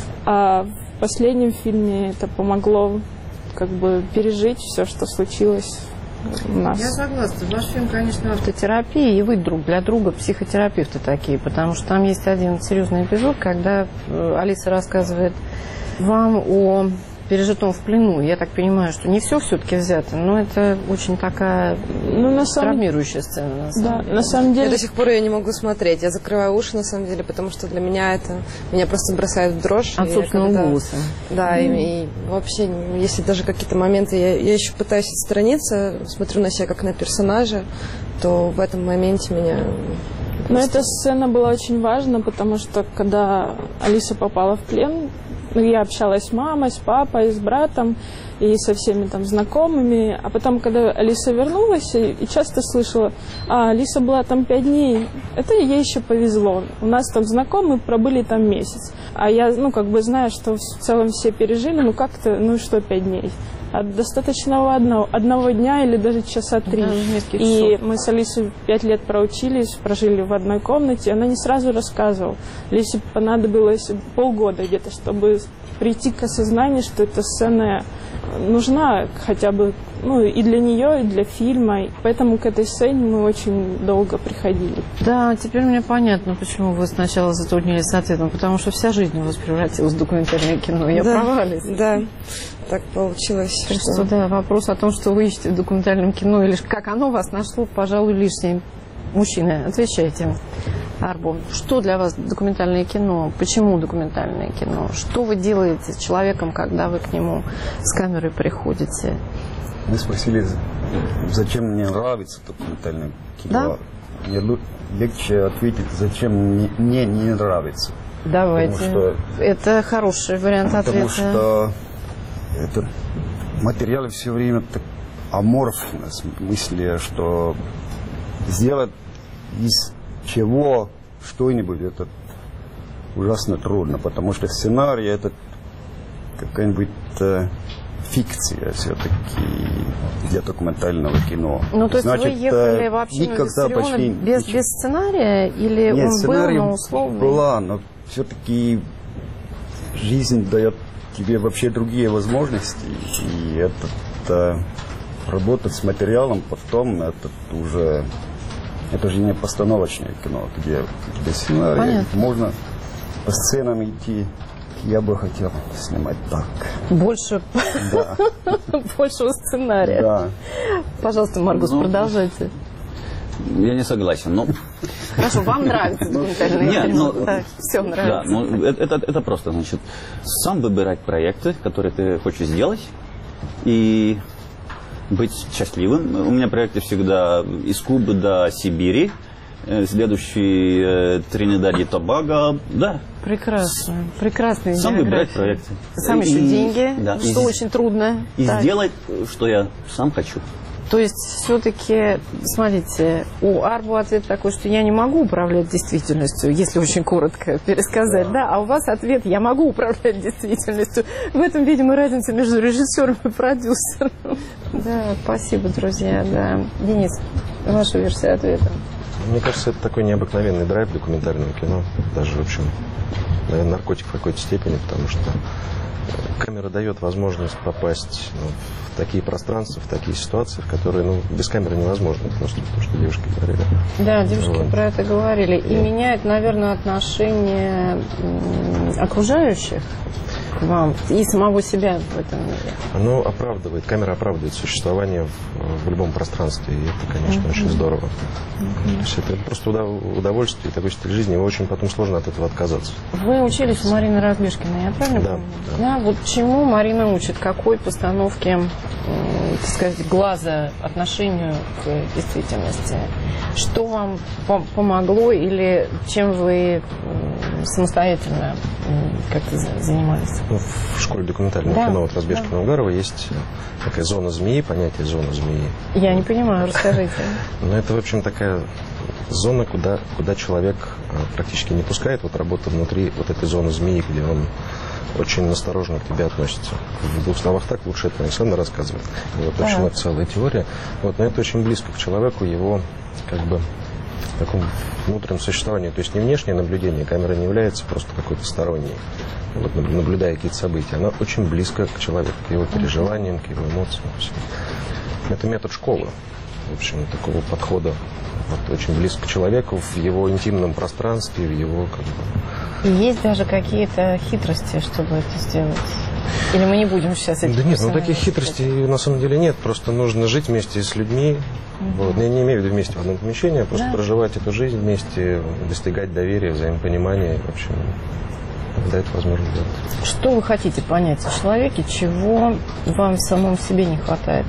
А в последнем фильме это помогло как бы пережить все, что случилось у нас. Я согласна. Ваш фильм, конечно, автотерапия, и вы друг для друга психотерапевты такие, потому что там есть один серьезный эпизод, когда Алиса рассказывает вам о пережитом в плену. Я так понимаю, что не все все-таки взято, но это очень такая, ну, на самом... травмирующая сцена. На самом да, деле. на самом деле. Я до сих пор ее не могу смотреть. Я закрываю уши, на самом деле, потому что для меня это меня просто бросает в дрожь. От собственного когда... голоса. Да, mm. и, и вообще, если даже какие-то моменты, я, я еще пытаюсь отстраниться, смотрю на себя как на персонажа, то в этом моменте меня... Но эта сцена была очень важна, потому что когда Алиса попала в плен, я общалась с мамой, с папой, с братом и со всеми там знакомыми. А потом, когда Алиса вернулась, и, и часто слышала, а, Алиса была там пять дней, это ей еще повезло. У нас там знакомые пробыли там месяц. А я, ну, как бы знаю, что в целом все пережили, ну, как-то, ну, что пять дней. А достаточно одного, одного дня или даже часа три. Да, и мы с Алисой пять лет проучились, прожили в одной комнате. Она не сразу рассказывала. Алисе понадобилось полгода где-то, чтобы прийти к осознанию, что эта сцена нужна хотя бы, ну, и для нее, и для фильма. И поэтому к этой сцене мы очень долго приходили. Да, теперь мне понятно, почему вы сначала затруднились с ответом, потому что вся жизнь у вас превратилась в документальное кино. Я да, права, Алиса? Да, так получилось. Так что, да, вопрос о том, что вы ищете в документальном кино, или как оно вас нашло, пожалуй, лишним. Мужчины, отвечайте. Арбо, что для вас документальное кино? Почему документальное кино? Что вы делаете с человеком, когда вы к нему с камерой приходите? Вы спросили, зачем мне нравится документальное кино? Да? Мне легче ответить, зачем мне, мне не нравится. Давайте. Что, это хороший вариант ответа. Потому что этот материал все время так аморфный, в смысле, что сделать из чего что-нибудь, это ужасно трудно, потому что сценарий это какая-нибудь э, фикция все-таки для документального кино. Ну, то есть Значит, вы ехали вообще на почти... без, без сценария или Нет, он был, но условный? Была, но все-таки жизнь дает тебе вообще другие возможности, и этот, э, работать с материалом потом, это уже... Это же не постановочное кино, где, где сценарий. Понятно. Можно по сценам идти. Я бы хотел снимать так. Больше? Да. Большего сценария? Да. Пожалуйста, Маргус, ну, продолжайте. Я не согласен, но... Хорошо, вам нравится документальное кино? Нет, ну... Так, все нравится. Да, ну, это, это просто, значит, сам выбирать проекты, которые ты хочешь сделать, и... быть счастливым. У меня проекты всегда из Кубы до Сибири. Следующий э, Тринидад и Тобаго. Да. Прекрасно. Прекрасные Сам выбирать проекты. Сам еще деньги, да, что и, очень трудно. И так. сделать, что я сам хочу. То есть, все-таки, смотрите, у Арбу ответ такой, что я не могу управлять действительностью, если очень коротко пересказать, да, а у вас ответ, я могу управлять действительностью. В этом, видимо, разница между режиссером и продюсером. Да, спасибо, друзья, да. Денис, ваша версия ответа? Мне кажется, это такой необыкновенный драйв документального кино, даже, в общем, наверное, наркотик в какой-то степени, потому что камера дает возможность попасть ну, в такие пространства, в такие ситуации, в которые ну, без камеры невозможно. Просто то, что девушки говорили. Да, девушки вот. про это говорили. И yeah. меняет, наверное, отношение окружающих к вам и самого себя в этом мире. Оно оправдывает, камера оправдывает существование в, в любом пространстве. И это, конечно, uh-huh. очень здорово. Uh-huh. То есть это просто удовольствие, такой стиль жизни. Его очень потом сложно от этого отказаться. Вы учились у Марины Разбежкиной, я правильно да, помню? Да. Да. Вот чему Марина учит? Какой постановке, так сказать, глаза отношению к действительности? Что вам помогло или чем вы самостоятельно как-то занимались? В школе документального да, кино от Разбежкина да. Угарова есть такая зона змеи, понятие зона змеи. Я не понимаю, расскажите. Ну, это, в общем, такая зона, куда, куда человек практически не пускает. Вот работа внутри вот этой зоны змеи, где он очень осторожно к тебе относится. В двух словах так, лучше это Александр рассказывает. И вот очень это целая теория. Вот, но это очень близко к человеку, его как бы такому внутреннему существованию. То есть не внешнее наблюдение, камера не является просто какой-то сторонней, вот, наблюдая какие-то события. Она очень близко к человеку, к его переживаниям, к его эмоциям. Это метод школы, в общем, такого подхода. Вот, очень близко к человеку, в его интимном пространстве, в его как бы... Есть даже какие-то хитрости, чтобы это сделать? Или мы не будем сейчас этих Да нет, ну таких хитростей на самом деле нет. Просто нужно жить вместе с людьми. Угу. Вот. Я не имею в виду вместе в одном помещении, а просто да. проживать эту жизнь вместе, достигать доверия, взаимопонимания. В общем, да, это возможно делать. Что вы хотите понять о человеке, чего вам в самом себе не хватает?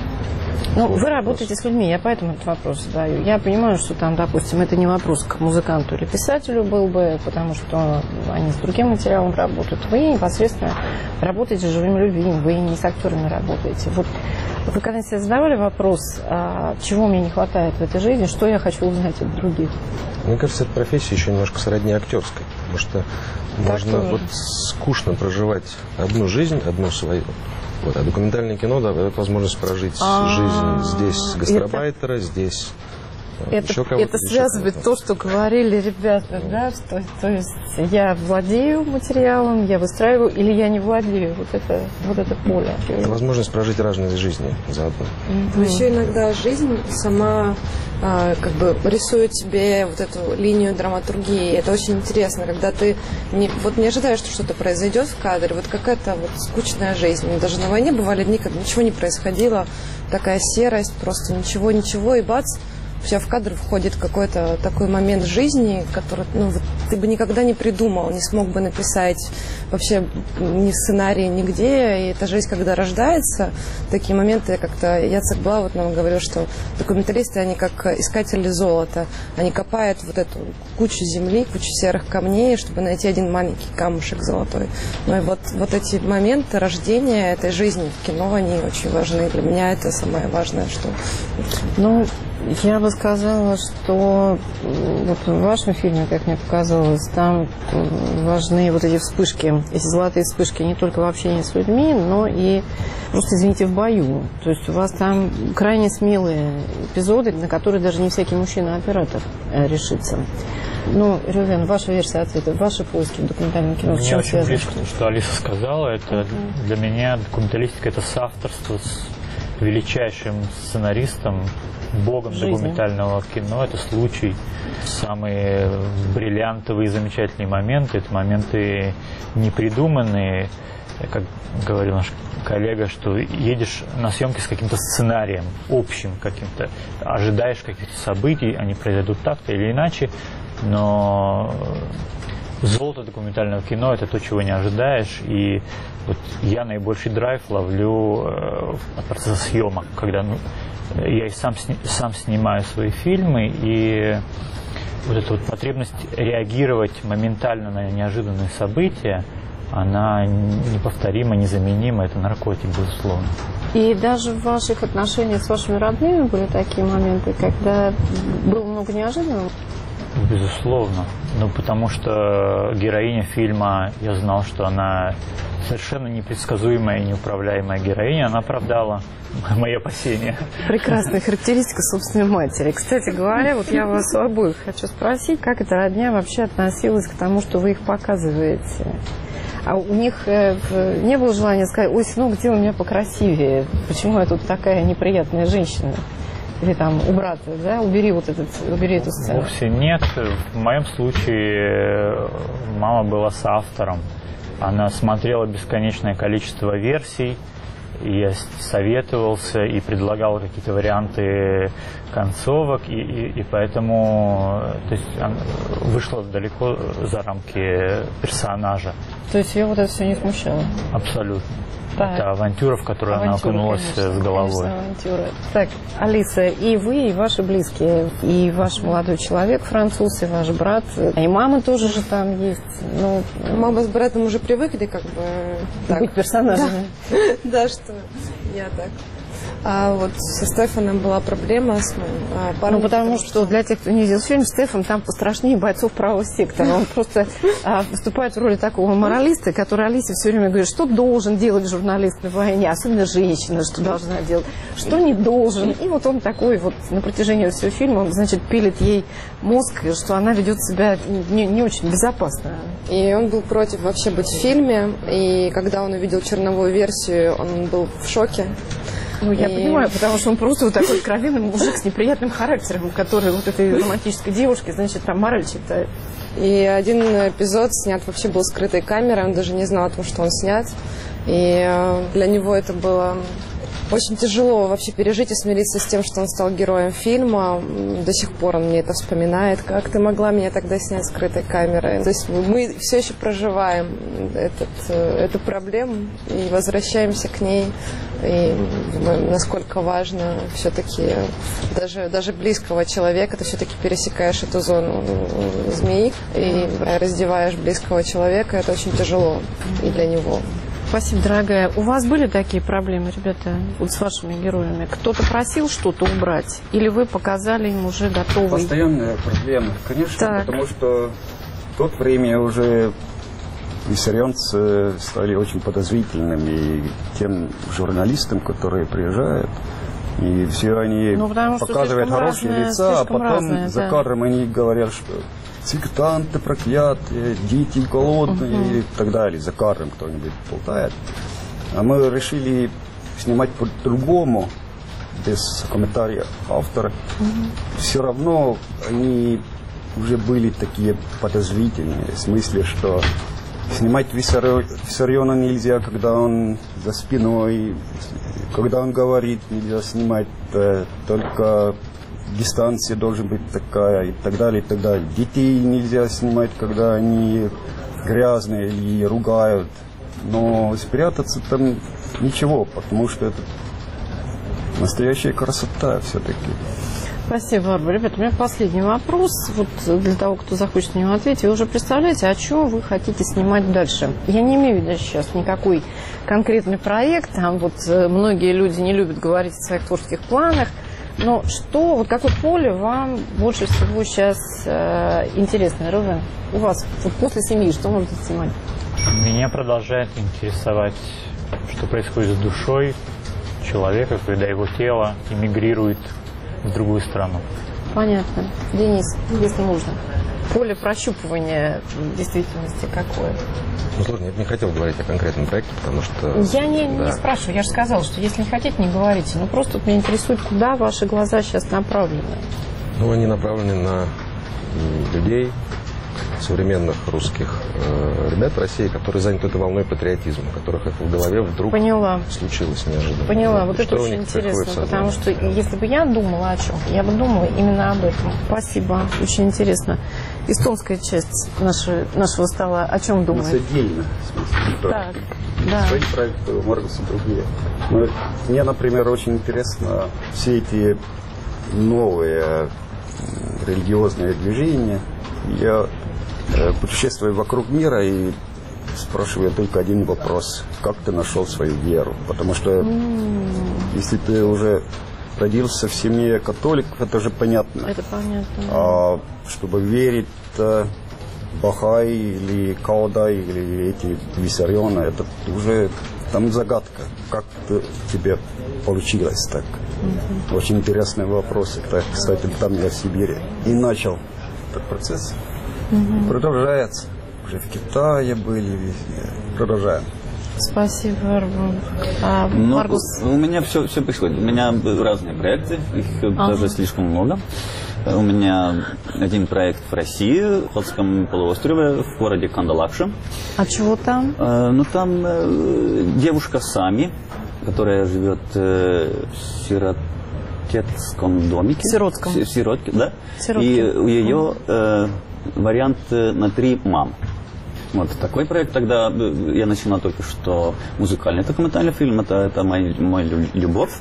Ну, вы работаете с людьми, я поэтому этот вопрос задаю. Я понимаю, что там, допустим, это не вопрос к музыканту или писателю был бы, потому что они с другим материалом работают. Вы непосредственно работаете с живыми людьми, вы не с актерами работаете. Вот вы когда себе задавали вопрос, а, чего мне не хватает в этой жизни, что я хочу узнать от других? Мне кажется, эта профессия еще немножко сродни актерской, потому что так можно тоже. Вот скучно проживать одну жизнь, одну свою. Вот, а документальное кино дает возможность прожить А-а-а. жизнь здесь гастарбайтера, это, здесь это, еще кого-то. Это связывает то, что говорили ребята, да, что, то есть я владею материалом, я выстраиваю, или я не владею, вот это, вот это поле. Это возможность прожить разные жизни заодно. Но еще иногда жизнь сама а, как бы рисует тебе вот эту линию драматургии. Это очень интересно, когда ты не, вот не ожидаешь, что что-то произойдет в кадре, вот какая-то вот скучная жизнь. Даже на войне бывали дни, когда ничего не происходило, такая серость, просто ничего-ничего, и бац, у тебя в кадр входит какой-то такой момент жизни, который ну, вот, ты бы никогда не придумал, не смог бы написать вообще ни сценарий, нигде. И эта жизнь, когда рождается, такие моменты, как-то Яцек Блауэт нам говорил, что документалисты, они как искатели золота. Они копают вот эту кучу земли, кучу серых камней, чтобы найти один маленький камушек золотой. Ну и вот, вот эти моменты рождения этой жизни в кино, они очень важны. Для меня это самое важное, что... Ну, я бы сказала, что вот в вашем фильме, как мне показалось, там важны вот эти вспышки, эти золотые вспышки не только в общении с людьми, но и, просто, извините, в бою. То есть у вас там крайне смелые эпизоды, на которые даже не всякий мужчина-оператор решится. Ну, Рювен, ваша версия ответа, ваши поиски в документальном кино, с чем связаны? Мне очень близко, что Алиса сказала, это uh-huh. для меня документалистика – это соавторство с величайшим сценаристом, богом жизни документального кино. Это случай. Самые бриллиантовые и замечательные моменты. Это моменты непридуманные. Как говорил наш коллега, что едешь на съемки с каким-то сценарием, общим каким-то. Ожидаешь каких-то событий, они произойдут так-то или иначе. Но золото документального кино – это то, чего не ожидаешь. И вот я наибольший драйв ловлю э, от процесса съемок, когда ну, я и сам, сни, сам снимаю свои фильмы, и вот эта вот потребность реагировать моментально на неожиданные события, она неповторима, незаменима, это наркотик, безусловно. И даже в ваших отношениях с вашими родными были такие моменты, когда было много неожиданного? Безусловно. Ну, потому что героиня фильма, я знал, что она совершенно непредсказуемая и неуправляемая героиня. Она оправдала мои опасения. Прекрасная характеристика собственной матери. Кстати говоря, вот я вас обоих хочу спросить, как эта родня вообще относилась к тому, что вы их показываете? А у них э, не было желания сказать: ой, сынок, где у меня покрасивее? Почему я тут такая неприятная женщина? Или там у брата, да, убери вот этот, убери эту сцену. Вовсе нет. В моем случае мама была соавтором. Она смотрела бесконечное количество версий. Я советовался и предлагал какие-то варианты концовок, и, и, и поэтому то есть, она вышла далеко за рамки персонажа. То есть ее вот это все не смущало? Абсолютно. Так. Это авантюра, в которую авантюра, она окунулась конечно, с головой. Конечно, авантюра. Так, Алиса, и вы, и ваши близкие, и ваш молодой человек француз, и ваш брат, и мама тоже же там есть. Ну, мама с братом уже привыкли как бы так. Быть персонажами. Да, что я так. А вот со Стефаном была проблема с моим а, парнем. Ну, потому что для тех, кто не видел фильм, Стефан там пострашнее бойцов правого сектора. Он просто а, выступает в роли такого моралиста, который Алисе все время говорит, что должен делать журналист на войне, особенно женщина, что должна делать, что не должен. И вот он такой вот на протяжении всего фильма, он, значит, пилит ей мозг, что она ведет себя не, не очень безопасно. И он был против вообще быть в фильме, и когда он увидел черновую версию, он был в шоке. Ну, я и... понимаю, потому что он просто вот такой откровенный мужик с неприятным характером, который вот этой романтической девушке, значит, там мораль читает. И один эпизод снят вообще был скрытой камерой, он даже не знал о том, что он снят. И для него это было очень тяжело вообще пережить и смириться с тем, что он стал героем фильма. До сих пор он мне это вспоминает. Как ты могла меня тогда снять скрытой камерой? То есть мы все еще проживаем этот, эту проблему и возвращаемся к ней. И насколько важно все-таки даже, даже близкого человека, ты все-таки пересекаешь эту зону змеи и раздеваешь близкого человека. Это очень тяжело и для него. Спасибо, дорогая. У вас были такие проблемы, ребята, вот с вашими героями? Кто-то просил что-то убрать? Или вы показали им уже готовый? Постоянная проблема, конечно, так. Потому что в то время уже виссарионцы стали очень подозрительными тем журналистам, которые приезжают. И все они ну, показывают хорошие разное, лица, а потом разное, за да. кадром они говорят, что сектанты проклятые, дети голодные uh-huh. и так далее. За кадром кто-нибудь болтает. А мы решили снимать по-другому, без комментариев автора. Uh-huh. Все равно они уже были такие подозрительные, в смысле, что снимать Виссариона нельзя, когда он за спиной, когда он говорит, нельзя снимать, только дистанция должна быть такая, и так далее, и так далее. Детей нельзя снимать, когда они грязные или ругают. Но спрятаться там ничего, потому что это настоящая красота все-таки. Спасибо, Барбара. Ребята, у меня последний вопрос. Вот для того, кто захочет на него ответить. Вы уже представляете, о чем вы хотите снимать дальше? Я не имею в виду сейчас никакой конкретный проект. Там вот многие люди не любят говорить о своих творческих планах. Но что, вот какое поле вам больше всего сейчас э, интересно, Рувен? У вас вот после семьи что можете снимать? Меня продолжает интересовать, что происходит с душой человека, когда его тело эмигрирует в другую страну. Понятно. Денис, если нужно. Поле прощупывания действительности какое? Ну, сложно, я бы не хотел говорить о конкретном проекте, потому что... Я не, да. не спрашиваю, я же сказала, что если не хотите, не говорите. Но просто вот меня интересует, куда ваши глаза сейчас направлены. Ну, они направлены на людей, современных русских э, ребят в России, которые заняты этой волной патриотизма, у которых это в голове вдруг Поняла. случилось неожиданно. Поняла, вот это очень интересно, потому что если бы я думала о чем, я бы думала именно об этом. Спасибо, очень интересно. Эстонская часть нашей, нашего стола о чем думает? Отдельно, в смысле, так, да. Свои проекты, Маргуса другие. Но мне, например, очень интересно все эти новые религиозные движения. Я путешествую вокруг мира и спрашиваю только один вопрос. Как ты нашел свою веру? Потому что mm. если ты уже родился в семье католиков, это же понятно. Это понятно. А чтобы верить в Бахай или Каудай или эти Виссарионы, это уже там загадка. Как это тебе получилось так? Mm-hmm. Очень интересные вопросы. Так, кстати, там я в Сибири. И начал этот процесс. Mm-hmm. Продолжается. Уже в Китае были, везде. Продолжаем. Спасибо, Арбу. А, ну, Маргус? У меня все, все происходит. У меня разные проекты, их ага. даже слишком много. У меня один проект в России, в Хотском полуострове, в городе Кандалакша. А чего там? Э, ну, там э, девушка Сами, которая живет э, в сиротском домике. Сиротском. В сиротке, да. Сиротке. И у ее э, вариант на три мам. Вот такой проект. Тогда я начинал только что музыкальный документальный фильм. Это, это мой, мой любовь.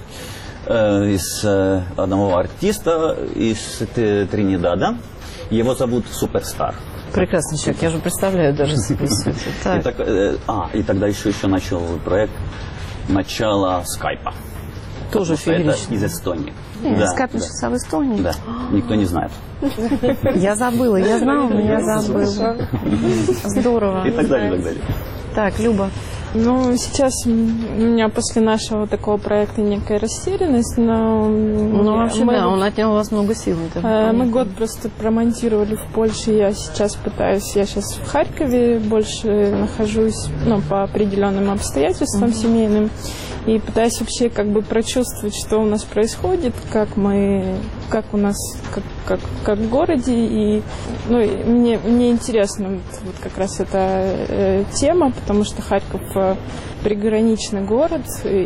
Э, из э, одного артиста из Тринидада. Его зовут Суперстар. Прекрасный человек. Я же представляю даже себе. И, так, э, а, и тогда еще, еще начал проект «Начало скайпа». Тоже феерично. Из Эстонии. Нет, да, скайп да. начался в Эстонии? Да, никто не знает. Я забыла, я знала, но я забыла. Здорово. И так далее, и так далее. Так, Люба. Ну, сейчас у меня после нашего такого проекта некая растерянность, но... Ну, вообще, мы, да, он отнял у вас много сил. Это мы год просто промонтировали в Польше, я сейчас пытаюсь, я сейчас в Харькове больше нахожусь, ну, по определенным обстоятельствам uh-huh. семейным, и пытаюсь вообще как бы прочувствовать, что у нас происходит, как мы, как у нас, как, как, как в городе, и, ну, и мне, мне интересна вот, вот как раз эта э, тема, потому что Харьков приграничный город,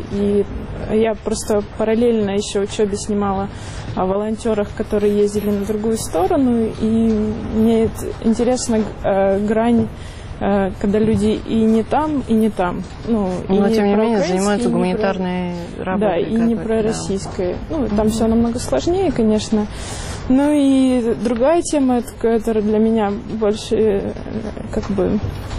и я просто параллельно еще в учебе снимала о волонтерах, которые ездили на другую сторону, и мне интересна э, грань, э, когда люди и не там, и не там. Ну, и но не тем не менее занимаются гуманитарной про... работой. Да, и не про российской. Да. Ну, там mm-hmm. все намного сложнее, конечно. Ну и другая тема, которая для меня больше как бы...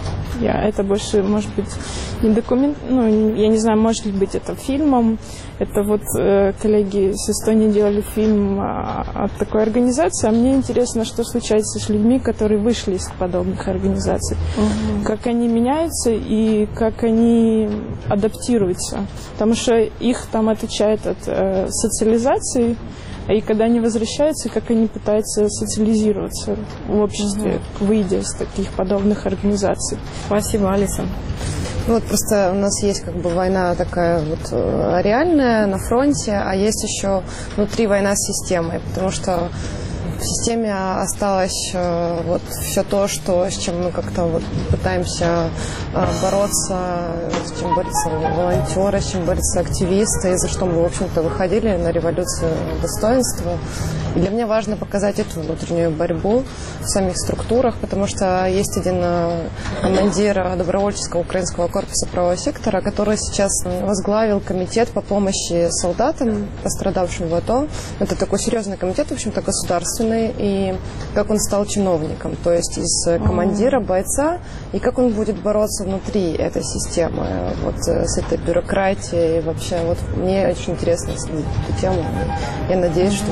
Я, это больше, может быть, не документ, ну, не, я не знаю, может ли быть это фильмом. Это вот э, коллеги с Эстонии делали фильм а, от такой организации, а мне интересно, что случается с людьми, которые вышли из подобных организаций. Угу. Как они меняются и как они адаптируются. Потому что их там отличает от э, социализации. И когда они возвращаются, как они пытаются социализироваться в обществе, угу. выйдя из таких подобных организаций. Спасибо, Алиса. Ну, вот просто у нас есть как бы война такая вот реальная на фронте, а есть еще внутри война с системой, потому что в системе осталось э, вот все то, что, с чем мы как-то вот пытаемся э, бороться, с чем борются волонтеры, с чем борются активисты, и за что мы, в общем-то, выходили на революцию достоинства. И для меня важно показать эту внутреннюю борьбу в самих структурах, потому что есть один э, командир добровольческого украинского корпуса правого сектора, который сейчас возглавил комитет по помощи солдатам, пострадавшим в АТО. Это такой серьезный комитет, в общем-то, государственный. И как он стал чиновником, то есть из командира, бойца, и как он будет бороться внутри этой системы, вот с этой бюрократией. Вообще, вот мне очень интересно следить эту тему. Я надеюсь, что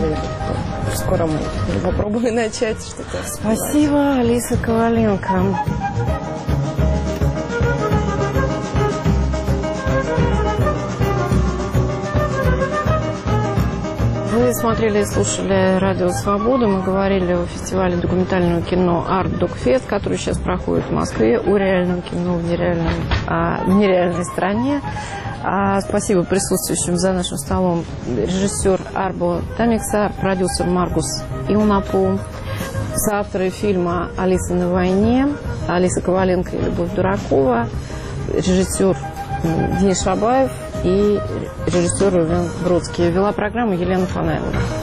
скоро мы попробуем начать что-то. Спасибо, Алиса Коваленко. Вы смотрели и слушали «Радио Свобода». Мы говорили о фестивале документального кино «Арт Докфест», который сейчас проходит в Москве, о реальном кино в, нереальном, а, в нереальной стране. А, спасибо присутствующим за нашим столом режиссер Арбо Тамикса, продюсер Маргус Илнапу, соавторы фильма «Алиса на войне», Алиса Коваленко и Любовь Дуракова, режиссер Денис Шабаев и режиссер Рувен Бродский. Вела программу Елена Фанайлова.